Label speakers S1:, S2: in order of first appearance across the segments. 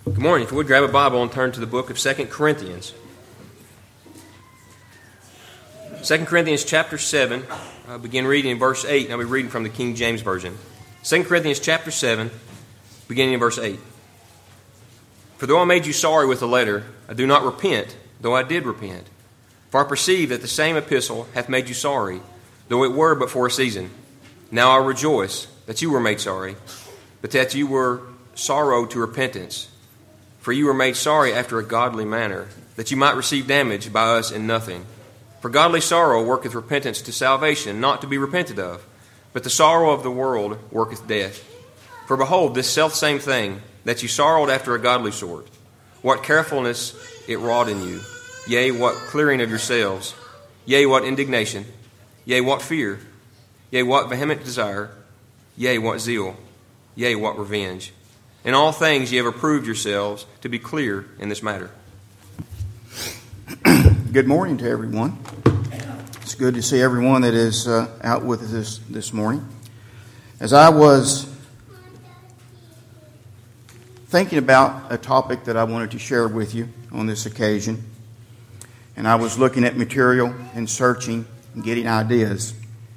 S1: Good morning. If you would grab a Bible and turn to the book of 2 Corinthians. 2 Corinthians chapter 7, begin reading in verse 8, and I'll be reading from the King James Version. 2 Corinthians chapter 7, beginning in verse 8. For though I made you sorry with the letter, I do not repent, though I did repent. For I perceive that the same epistle hath made you sorry, though it were but for a season. Now I rejoice that you were made sorry, but that you were sorrowed to repentance. For you were made sorry after a godly manner, that you might receive damage by us in nothing. For godly sorrow worketh repentance to salvation, not to be repented of. But the sorrow of the world worketh death. For behold, this selfsame thing, that you sorrowed after a godly sort, what carefulness it wrought in you, yea, what clearing of yourselves, yea, what indignation, yea, what fear, yea, what vehement desire, yea, what zeal, yea, what revenge. In all things ye have approved yourselves to be clear in this matter.
S2: Good morning to everyone. It's good to see everyone that is out with us this morning. As I was thinking about a topic that I wanted to share with you on this occasion, and I was looking at material and searching and getting ideas,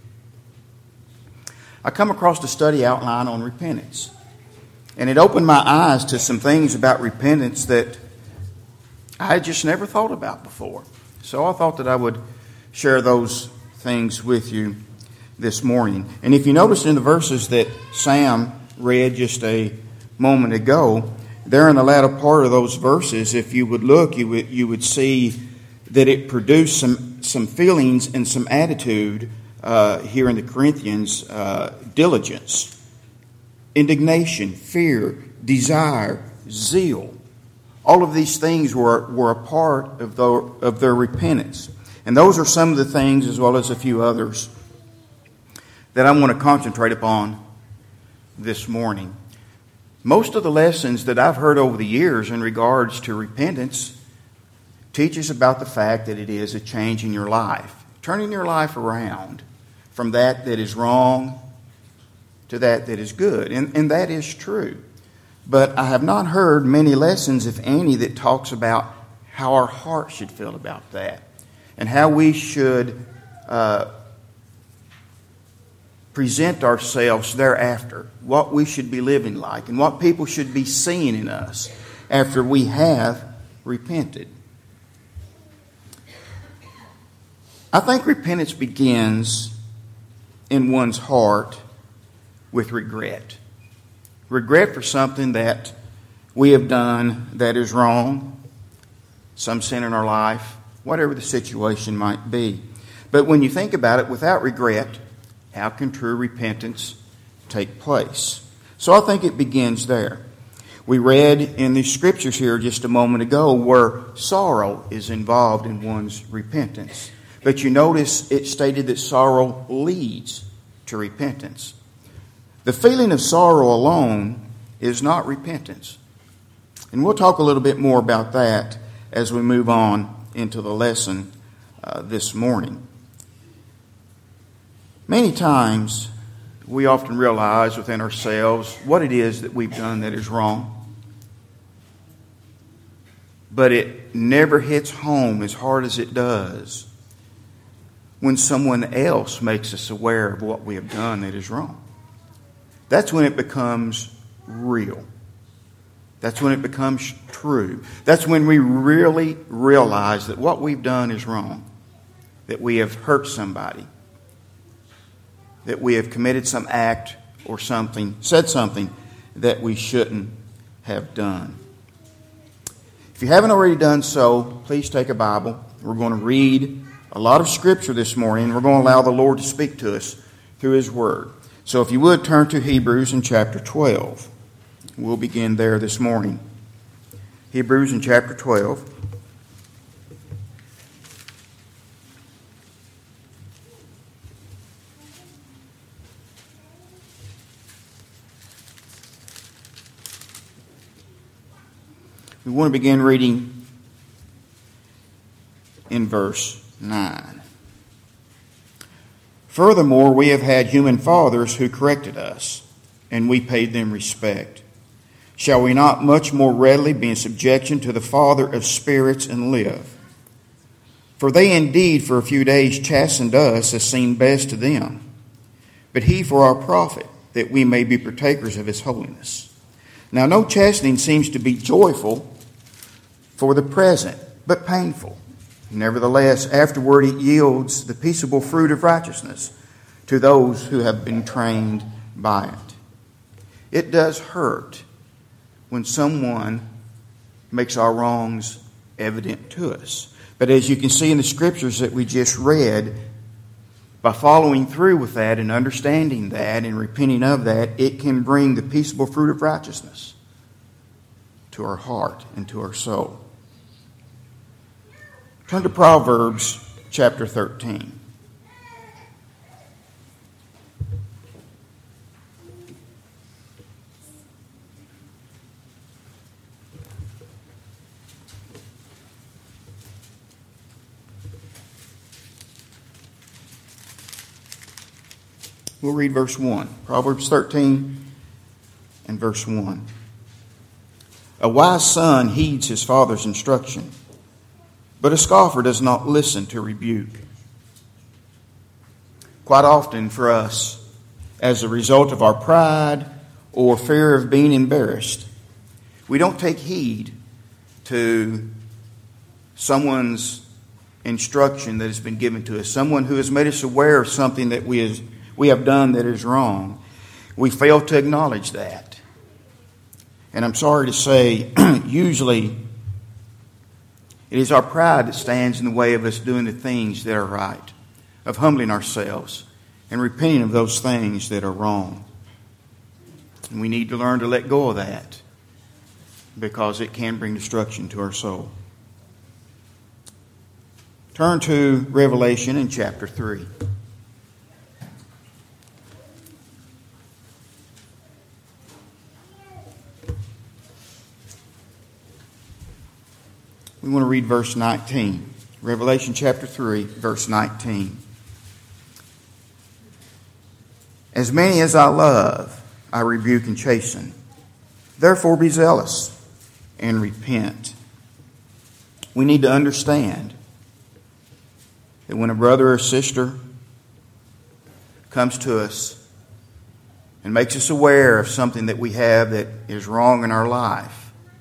S2: I come across a study outline on repentance. And it opened my eyes to some things about repentance that I had just never thought about before. So I thought that I would share those things with you this morning. And if you notice in the verses that Sam read just a moment ago, there in the latter part of those verses, if you would look, you would see that it produced some feelings and some attitude here in the Corinthians, diligence, indignation, fear, desire, zeal. All of these things were a part of their repentance. And those are some of the things, as well as a few others, that I want to concentrate upon this morning. Most of the lessons that I've heard over the years in regards to repentance teaches about the fact that it is a change in your life. Turning your life around from that is wrong to that is good. And that is true. But I have not heard many lessons, if any, that talks about how our heart should feel about that. And how we should present ourselves thereafter. What we should be living like. And what people should be seeing in us after we have repented. I think repentance begins in one's heart with regret. Regret for something that we have done that is wrong, some sin in our life, whatever the situation might be. But when you think about it, without regret, how can true repentance take place? So I think it begins there. We read in the scriptures here just a moment ago where sorrow is involved in one's repentance. But you notice it stated that sorrow leads to repentance. The feeling of sorrow alone is not repentance. And we'll talk a little bit more about that as we move on into the lesson this morning. Many times we often realize within ourselves what it is that we've done that is wrong. But it never hits home as hard as it does when someone else makes us aware of what we have done that is wrong. That's when it becomes real. That's when it becomes true. That's when we really realize that what we've done is wrong. That we have hurt somebody. That we have committed some act or something, said something that we shouldn't have done. If you haven't already done so, please take a Bible. We're going to read a lot of Scripture this morning. We're going to allow the Lord to speak to us through His Word. So if you would turn to Hebrews in chapter 12. We'll begin there this morning. Hebrews in chapter 12. We want to begin reading in verse 9. Furthermore, we have had human fathers who corrected us, and we paid them respect. shall we not much more readily be in subjection to the Father of spirits and live? For they indeed for a few days chastened us as seemed best to them, but he for our profit, that we may be partakers of his holiness. Now no chastening seems to be joyful for the present, but painful. Nevertheless, afterward it yields the peaceable fruit of righteousness to those who have been trained by it. It does hurt when someone makes our wrongs evident to us. But as you can see in the scriptures that we just read, by following through with that and understanding that and repenting of that, it can bring the peaceable fruit of righteousness to our heart and to our soul. Turn to Proverbs chapter 13. We'll read verse 1. Proverbs 13 and verse 1. A wise son heeds his father's instruction, but a scoffer does not listen to rebuke. Quite often for us, as a result of our pride or fear of being embarrassed, we don't take heed to someone's instruction that has been given to us, someone who has made us aware of something that we have done that is wrong. We fail to acknowledge that. And I'm sorry to say, usually it is our pride that stands in the way of us doing the things that are right, of humbling ourselves and repenting of those things that are wrong. And we need to learn to let go of that, because it can bring destruction to our soul. Turn to Revelation in chapter 3. We want to read verse 19. Revelation chapter 3, verse 19. As many as I love, I rebuke and chasten. Therefore be zealous and repent. We need to understand that when a brother or sister comes to us and makes us aware of something that we have that is wrong in our life,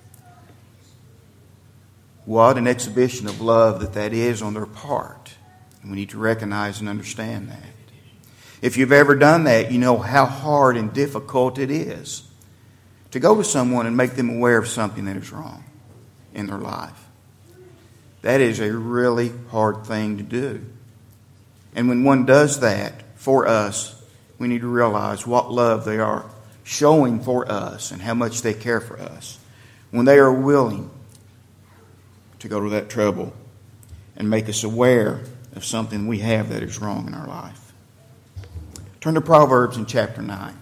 S2: what an exhibition of love that is on their part. And we need to recognize and understand that. If you've ever done that, you know how hard and difficult it is to go to someone and make them aware of something that is wrong in their life. That is a really hard thing to do. And when one does that for us, we need to realize what love they are showing for us and how much they care for us. When they are willing to go to that trouble and make us aware of something we have that is wrong in our life. Turn to Proverbs in chapter 9.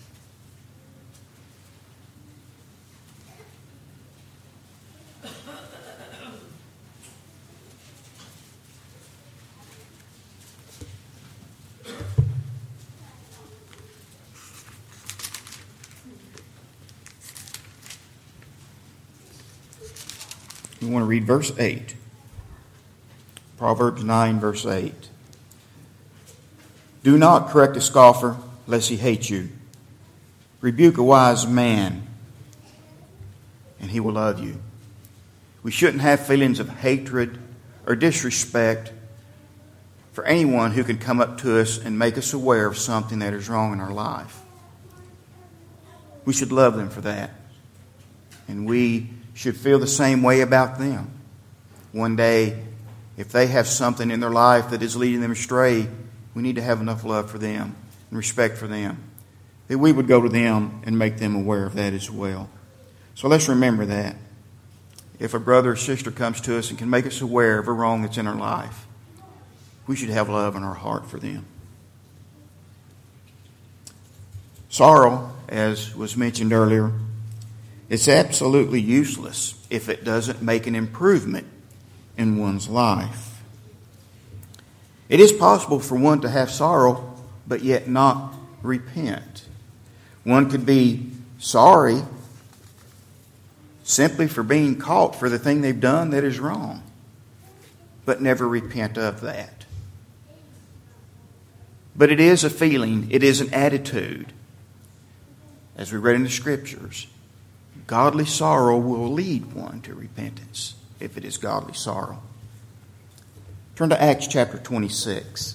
S2: We want to read verse 8. Proverbs 9, verse 8. Do not correct a scoffer, lest he hate you. Rebuke a wise man, and he will love you. We shouldn't have feelings of hatred or disrespect for anyone who can come up to us and make us aware of something that is wrong in our life. We should love them for that. And we should feel the same way about them. One day, if they have something in their life that is leading them astray, we need to have enough love for them and respect for them that we would go to them and make them aware of that as well. So let's remember that. If a brother or sister comes to us and can make us aware of a wrong that's in our life, we should have love in our heart for them. Sorrow, as was mentioned earlier, it's absolutely useless if it doesn't make an improvement in one's life. It is possible for one to have sorrow, but yet not repent. One could be sorry simply for being caught for the thing they've done that is wrong, but never repent of that. But it is a feeling, it is an attitude. As we read in the Scriptures, godly sorrow will lead one to repentance if it is godly sorrow. Turn to Acts chapter 26.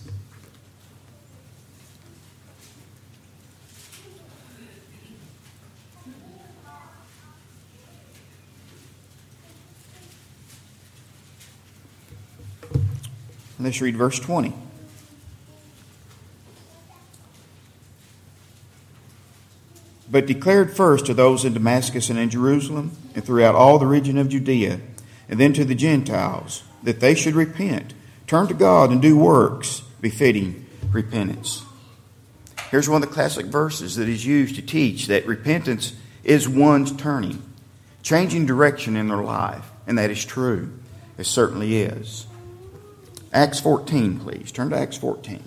S2: Let's read verse 20. But declared first to those in Damascus and in Jerusalem and throughout all the region of Judea, and then to the Gentiles, that they should repent, turn to God, and do works befitting repentance. Here's one of the classic verses that is used to teach that repentance is one's turning, changing direction in their life. And that is true. It certainly is. Acts 14, please. Turn to Acts 14.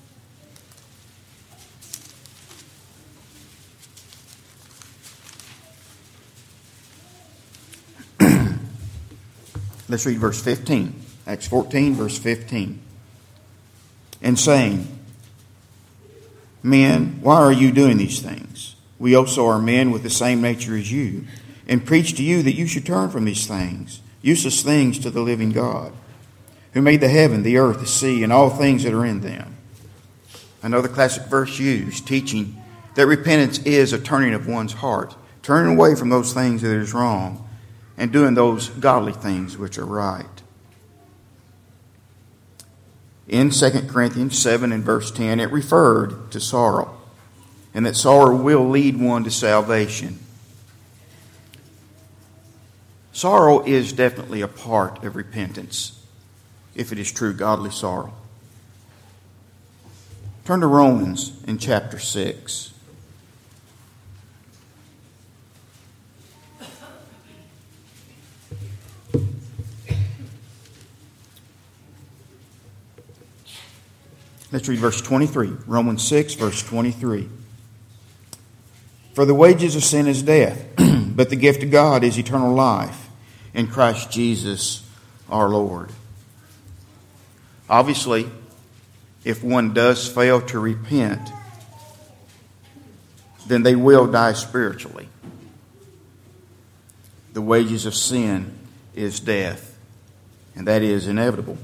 S2: Let's read verse 15. Acts 14, verse 15. And saying, Men, why are you doing these things? We also are men with the same nature as you, and preach to you that you should turn from these things, useless things, to the living God, who made the heaven, the earth, the sea, and all things that are in them. Another classic verse used, teaching that repentance is a turning of one's heart, turning away from those things that is wrong, and doing those godly things which are right. In 2 Corinthians 7 and verse 10, it referred to sorrow, and that sorrow will lead one to salvation. Sorrow is definitely a part of repentance, if it is true godly sorrow. Turn to Romans in chapter 6. Let's read verse 23. Romans 6, verse 23. For the wages of sin is death, but the gift of God is eternal life in Christ Jesus our Lord. Obviously, if one does fail to repent, then they will die spiritually. The wages of sin is death, and that is inevitable.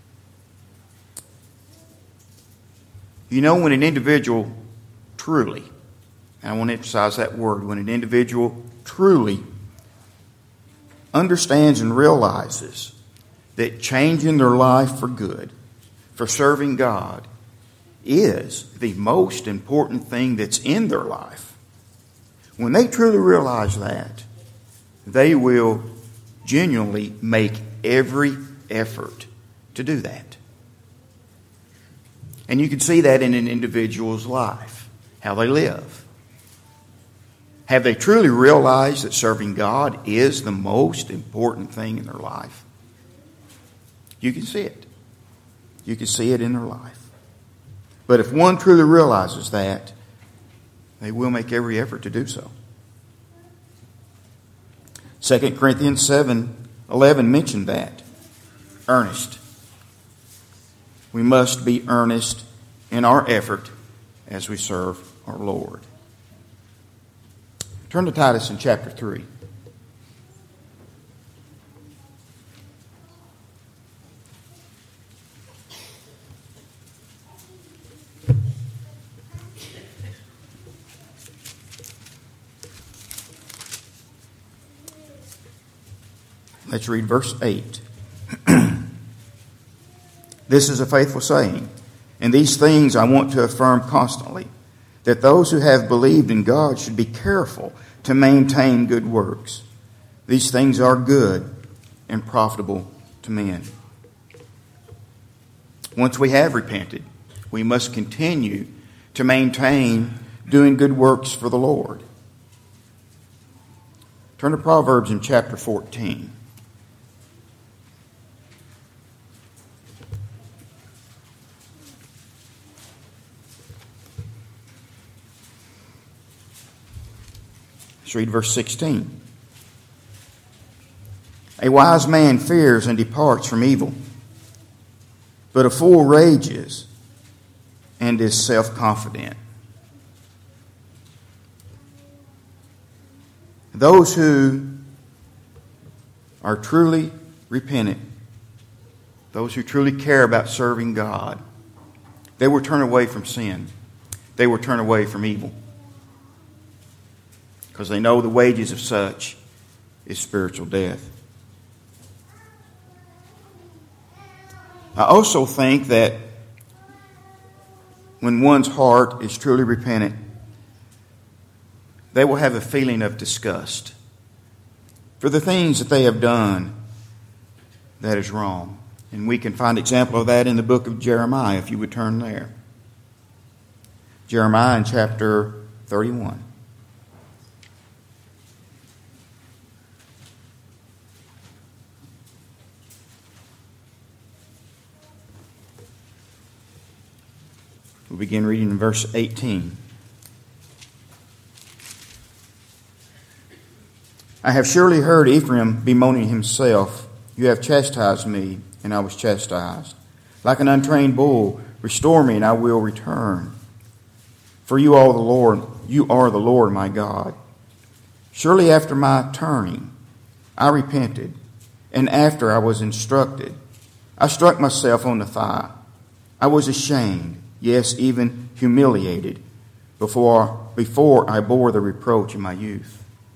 S2: You know, when an individual truly, and I want to emphasize that word, when an individual truly understands and realizes that changing their life for good, for serving God, is the most important thing that's in their life. When they truly realize that, they will genuinely make every effort to do that. And you can see that in an individual's life, how they live. Have they truly realized that serving God is the most important thing in their life? You can see it. You can see it in their life. But if one truly realizes that, they will make every effort to do so. 2 Corinthians 7:11 mentioned that. Earnest. We must be earnest in our effort as we serve our Lord. Turn to Titus in chapter 3. Let's read verse 8. This is a faithful saying, and these things I want to affirm constantly, that those who have believed in God should be careful to maintain good works. These things are good and profitable to men. Once we have repented, we must continue to maintain doing good works for the Lord. Turn to Proverbs in chapter 14. Let's read verse 16. A wise man fears and departs from evil, but a fool rages and is self-confident. Those who are truly repentant, those who truly care about serving God, they will turn away from sin. They will turn away from evil. Because they know the wages of such is spiritual death. I also think that when one's heart is truly repentant, they will have a feeling of disgust for the things that they have done that is wrong. And we can find example of that in the book of Jeremiah, if you would turn there. Jeremiah in chapter 31. We'll begin reading in verse 18. I have surely heard Ephraim bemoaning himself. You have chastised me, and I was chastised. Like an untrained bull, restore me, and I will return. For you are the Lord my God. Surely after my turning, I repented, and after I was instructed, I struck myself on the thigh. I was ashamed, yes, even humiliated, before I bore the reproach of my youth.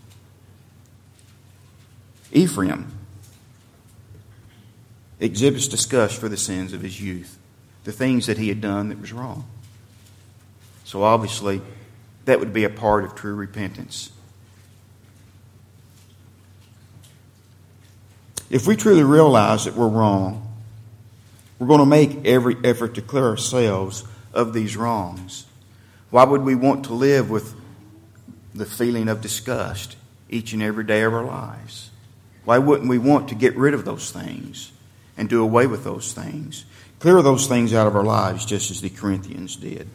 S2: Ephraim exhibits disgust for the sins of his youth, the things that he had done that was wrong. So obviously, that would be a part of true repentance. If we truly realize that we're wrong, we're going to make every effort to clear ourselves of these wrongs. Why would we want to live with the feeling of disgust each and every day of our lives? Why wouldn't we want to get rid of those things and do away with those things? Clear those things out of our lives just as the Corinthians did.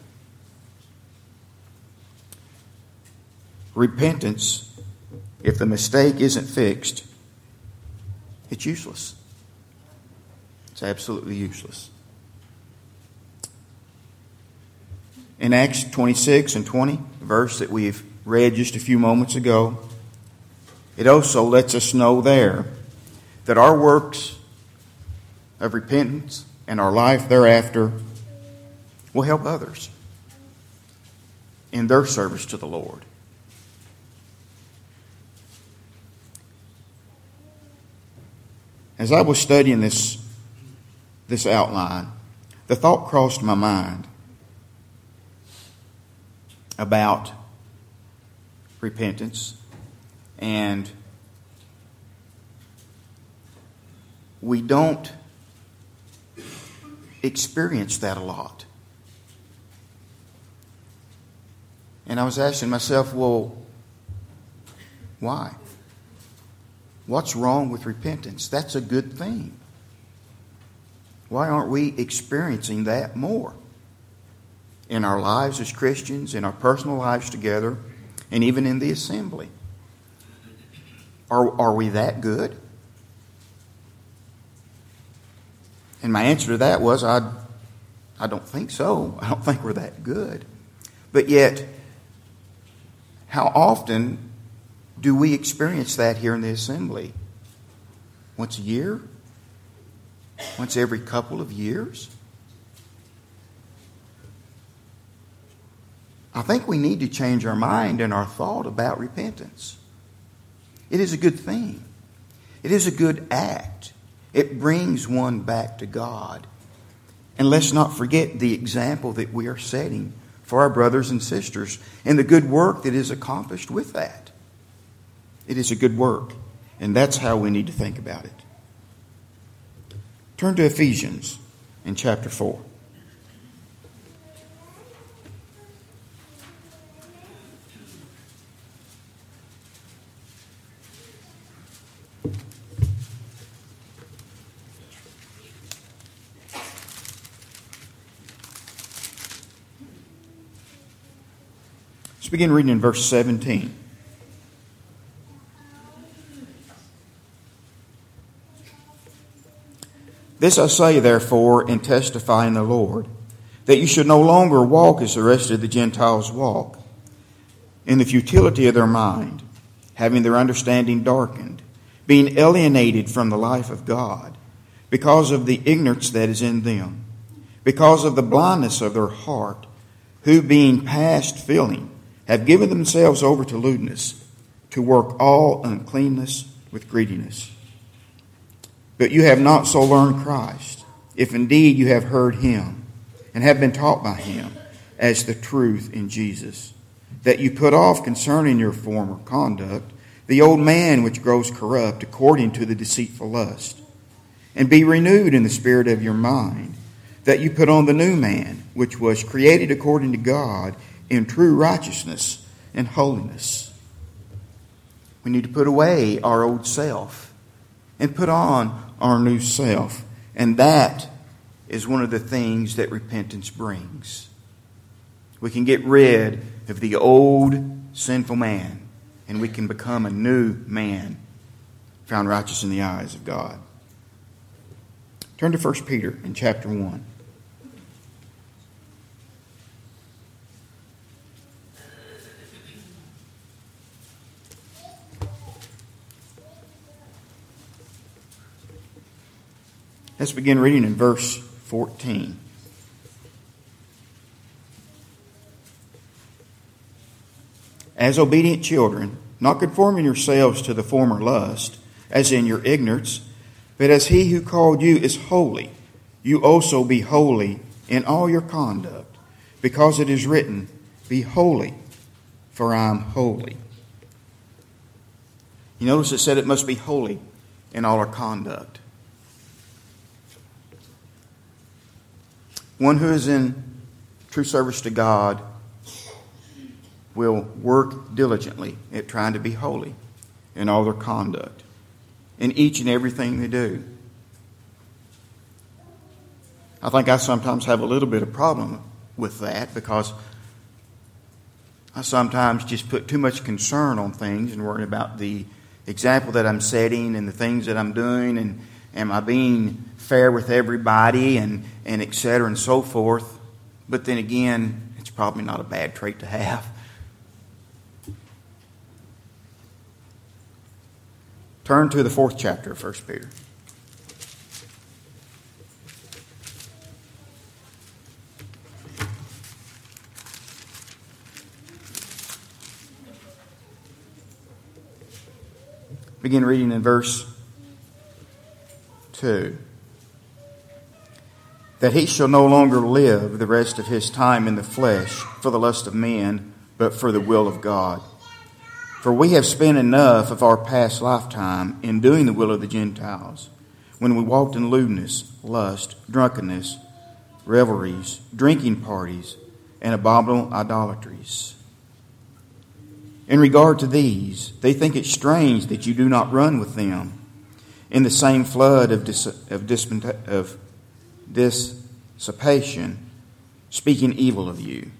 S2: Repentance, if the mistake isn't fixed, it's useless. It's absolutely useless. In Acts 26 and 20, the verse that we've read just a few moments ago, it also lets us know there that our works of repentance and our life thereafter will help others in their service to the Lord. As I was studying this outline, the thought crossed my mind about repentance. And we don't experience that a lot. And I was asking myself, well, why? What's wrong with repentance? That's a good thing. Why aren't we experiencing that more in our lives as Christians, in our personal lives together, and even in the assembly? Are we that good? And my answer to that was, I don't think so. I don't think we're that good. But yet, how often do we experience that here in the assembly? Once a year? Once every couple of years? I think we need to change our mind and our thought about repentance. It is a good thing. It is a good act. It brings one back to God. And let's not forget the example that we are setting for our brothers and sisters and the good work that is accomplished with that. It is a good work. And that's how we need to think about it. Turn to Ephesians in chapter 4. Let's begin reading in verse 17. This I say, therefore, and testify in the Lord, that you should no longer walk as the rest of the Gentiles walk, in the futility of their mind, having their understanding darkened, being alienated from the life of God, because of the ignorance that is in them, because of the blindness of their heart, who being past feeling, have given themselves over to lewdness, to work all uncleanness with greediness. But you have not so learned Christ, if indeed you have heard him, and have been taught by him, as the truth in Jesus, that you put off concerning your former conduct the old man which grows corrupt according to the deceitful lust, and be renewed in the spirit of your mind, that you put on the new man, which was created according to God in true righteousness and holiness. We need to put away our old self and put on our new self. And that is one of the things that repentance brings. We can get rid of the old sinful man, and we can become a new man, found righteous in the eyes of God. Turn to 1 Peter in chapter 1. Let's begin reading in verse 14. As obedient children, not conforming yourselves to the former lust, as in your ignorance, but as he who called you is holy, you also be holy in all your conduct, because it is written, be holy, for I am holy. You notice it said it must be holy in all our conduct. One who is in true service to God will work diligently at trying to be holy in all their conduct, in each and everything they do. I think I sometimes have a little bit of problem with that, because I sometimes just put too much concern on things and worry about the example that I'm setting and the things that I'm doing, and am I being fair with everybody, and et cetera and so forth. But then again, it's probably not a bad trait to have. Turn to the 4th chapter of 1 Peter. Begin reading in verse 2. That he shall no longer live the rest of his time in the flesh for the lust of men, but for the will of God. For we have spent enough of our past lifetime in doing the will of the Gentiles, when we walked in lewdness, lust, drunkenness, revelries, drinking parties, and abominable idolatries. In regard to these, they think it strange that you do not run with them in the same flood of dissipation, speaking evil of you.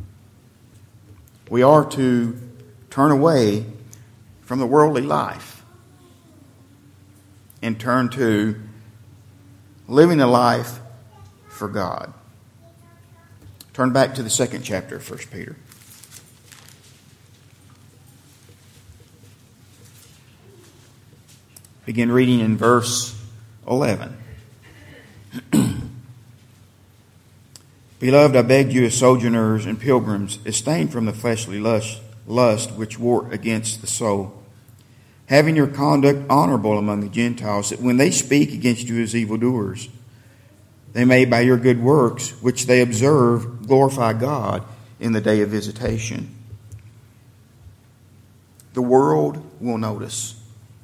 S2: We are to turn away from the worldly life and turn to living a life for God. Turn back to the 2nd chapter of 1 Peter. Begin reading in verse 11. Beloved, I beg you as sojourners and pilgrims, abstain from the fleshly lust which war against the soul, having your conduct honorable among the Gentiles, that when they speak against you as evildoers, they may by your good works, which they observe, glorify God in the day of visitation. The world will notice.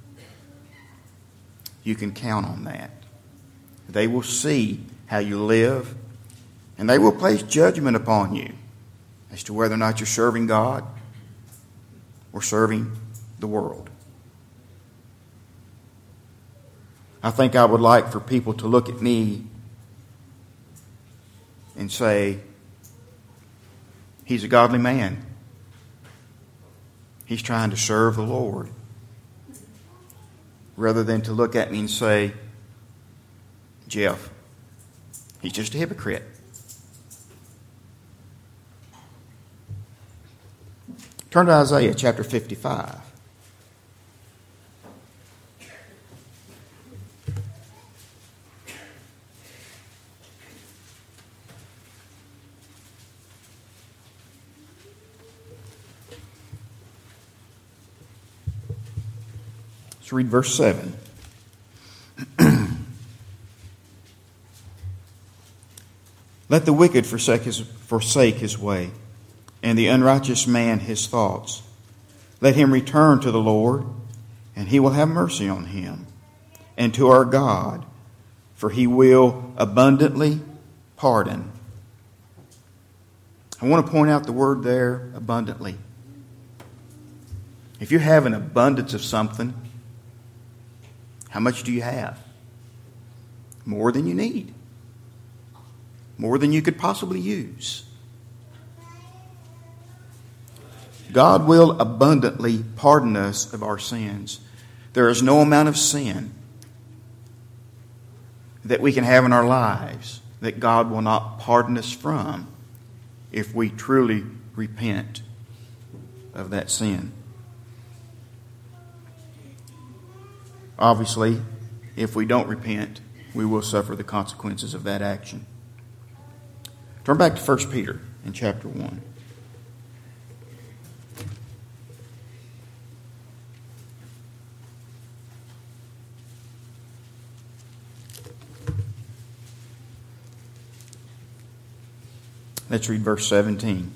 S2: You can count on that. They will see how you live, and they will place judgment upon you as to whether or not you're serving God or serving the world. I think I would like for people to look at me and say, he's a godly man. He's trying to serve the Lord. Rather than to look at me and say, Jeff. He's just a hypocrite. Turn to Isaiah chapter 55. Let's read verse 7. Let the wicked forsake his way, and the unrighteous man his thoughts. Let him return to the Lord, and he will have mercy on him, and to our God, for he will abundantly pardon. I want to point out the word there, abundantly. If you have an abundance of something, how much do you have? More than you need. More than you could possibly use. God will abundantly pardon us of our sins. There is no amount of sin that we can have in our lives that God will not pardon us from if we truly repent of that sin. Obviously, if we don't repent, we will suffer the consequences of that action. Turn back to 1 Peter in chapter 1. Let's read verse 17.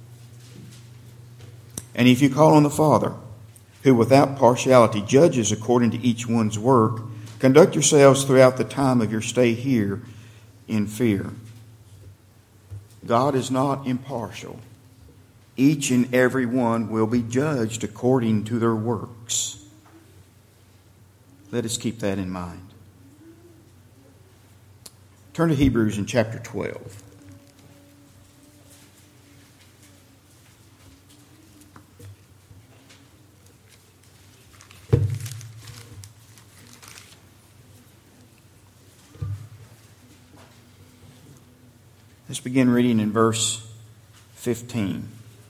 S2: And if you call on the Father, who without partiality judges according to each one's work, conduct yourselves throughout the time of your stay here in fear. God is not impartial. Each and every one will be judged according to their works. Let us keep that in mind. Turn to Hebrews in chapter 12. Let's begin reading in verse 15.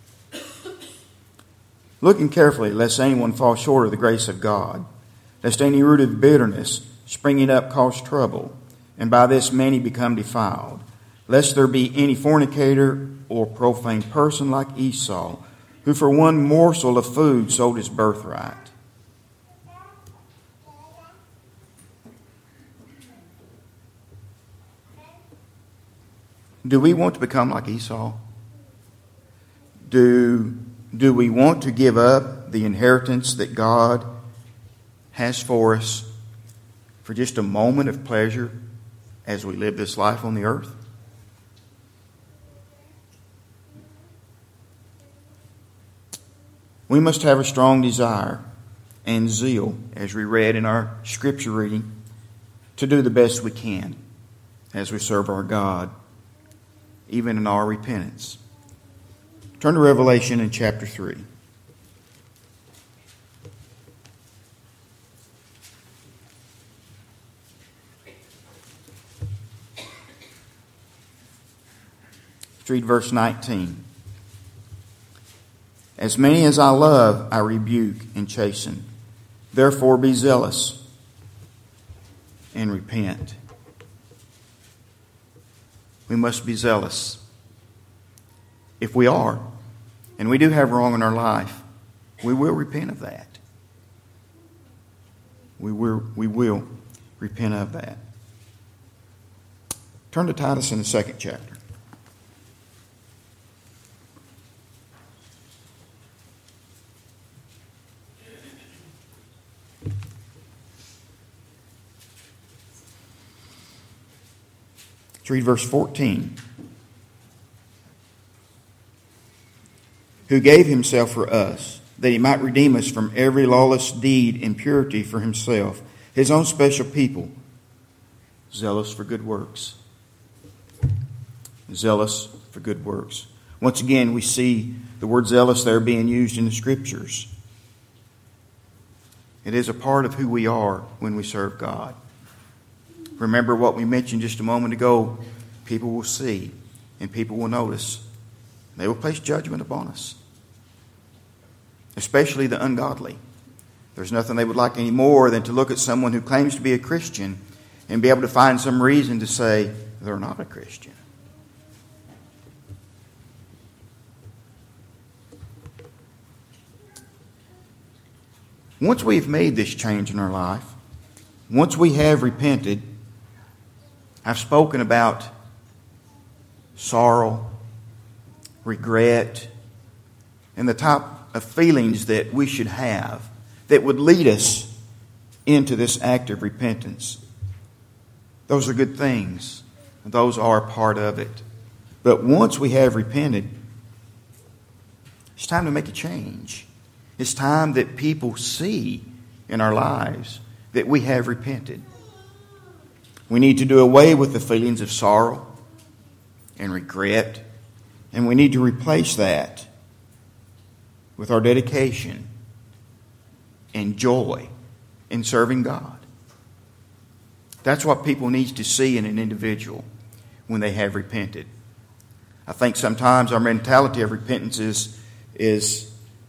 S2: Looking carefully, lest anyone fall short of the grace of God, lest any root of bitterness springing up cause trouble, and by this many become defiled, lest there be any fornicator or profane person like Esau, who for one morsel of food sold his birthright. Do we want to become like Esau? Do we want to give up the inheritance that God has for us for just a moment of pleasure as we live this life on the earth? We must have a strong desire and zeal, as we read in our scripture reading, to do the best we can as we serve our God, even in our repentance. Turn to Revelation in chapter 3. Let's read verse 19. As many as I love, I rebuke and chasten. Therefore be zealous and repent. We must be zealous. If we are, and we do have wrong in our life, we will repent of that. We will repent of that. Turn to Titus in the 2nd chapter. Let's read verse 14. Who gave himself for us, that he might redeem us from every lawless deed and purity for himself, his own special people, zealous for good works. Zealous for good works. Once again, we see the word zealous there being used in the Scriptures. It is a part of who we are when we serve God. remember what we mentioned just a moment ago. People will see and people will notice. They will place judgment upon us, especially the ungodly. There's nothing they would like any more than to look at someone who claims to be a Christian and be able to find some reason to say they're not a Christian. Once we've made this change in our life, once we have repented, I've spoken about sorrow, regret, and the type of feelings that we should have that would lead us into this act of repentance. Those are good things. Those are part of it. But once we have repented, it's time to make a change. It's time that people see in our lives that we have repented. We need to do away with the feelings of sorrow and regret, and we need to replace that with our dedication and joy in serving God. That's what people need to see in an individual when they have repented. I think sometimes our mentality of repentance is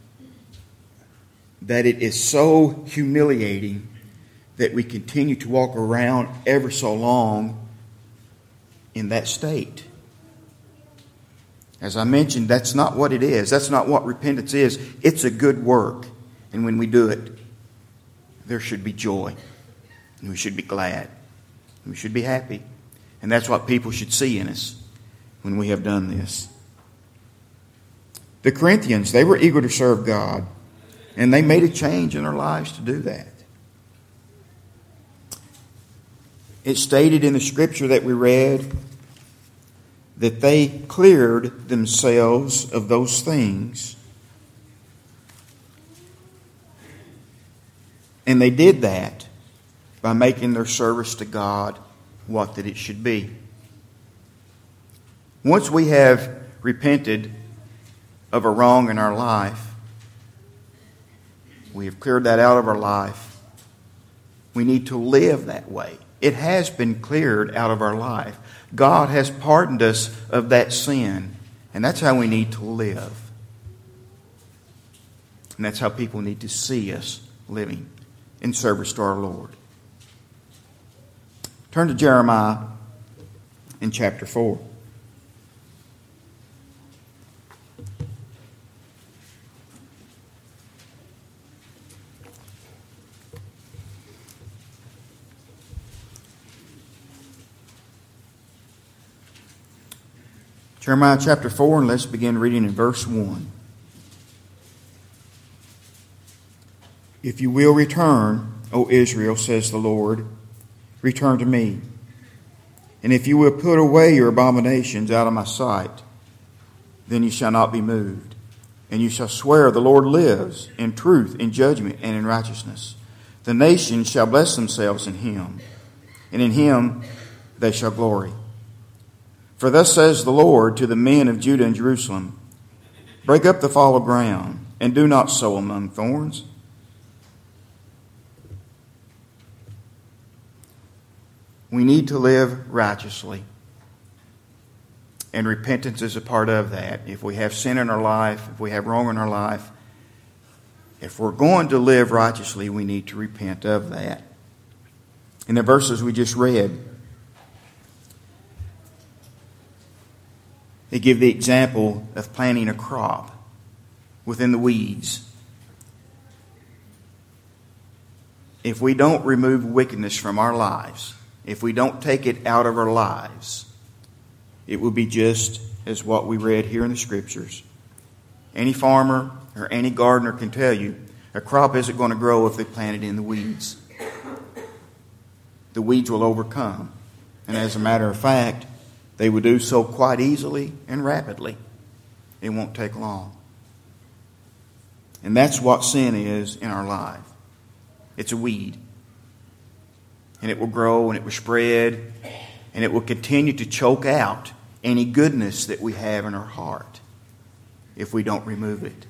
S2: that it is so humiliating that we continue to walk around ever so long in that state. As I mentioned, that's not what it is. That's not what repentance is. It's a good work. And when we do it, there should be joy. And we should be glad. And we should be happy. And that's what people should see in us when we have done this. The Corinthians, they were eager to serve God. And they made a change in their lives to do that. It's stated in the scripture that we read that they cleared themselves of those things. And they did that by making their service to God what that it should be. Once we have repented of a wrong in our life, we have cleared that out of our life, we need to live that way. It has been cleared out of our life. God has pardoned us of that sin, and that's how we need to live. And that's how people need to see us living in service to our Lord. Turn to Jeremiah in chapter 4. Jeremiah chapter 4, and let's begin reading in verse 1. If you will return, O Israel, says the Lord, return to me. And if you will put away your abominations out of my sight, then you shall not be moved. And you shall swear the Lord lives in truth, in judgment, and in righteousness. The nations shall bless themselves in him, and in him they shall glory. For thus says the Lord to the men of Judah and Jerusalem, break up the fallow ground, and do not sow among thorns. We need to live righteously. And repentance is a part of that. If we have sin in our life, if we have wrong in our life, if we're going to live righteously, we need to repent of that. In the verses we just read, they give the example of planting a crop within the weeds. If we don't remove wickedness from our lives, if we don't take it out of our lives, it will be just as what we read here in the Scriptures. Any farmer or any gardener can tell you a crop isn't going to grow if they plant it in the weeds. The weeds will overcome. And as a matter of fact, they will do so quite easily and rapidly. It won't take long. And that's what sin is in our life. It's a weed. And it will grow and it will spread and it will continue to choke out any goodness that we have in our heart if we don't remove it.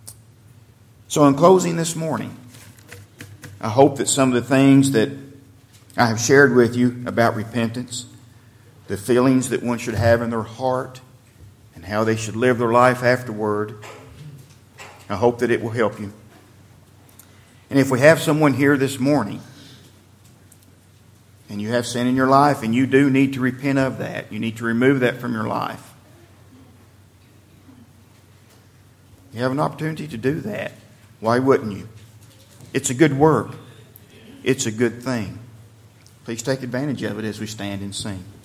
S2: So in closing this morning, I hope that some of the things that I have shared with you about repentance, the feelings that one should have in their heart, and how they should live their life afterward. I hope that it will help you. And if we have someone here this morning, and you have sin in your life, and you do need to repent of that, you need to remove that from your life, you have an opportunity to do that. Why wouldn't you? It's a good work. It's a good thing. Please take advantage of it as we stand and sing.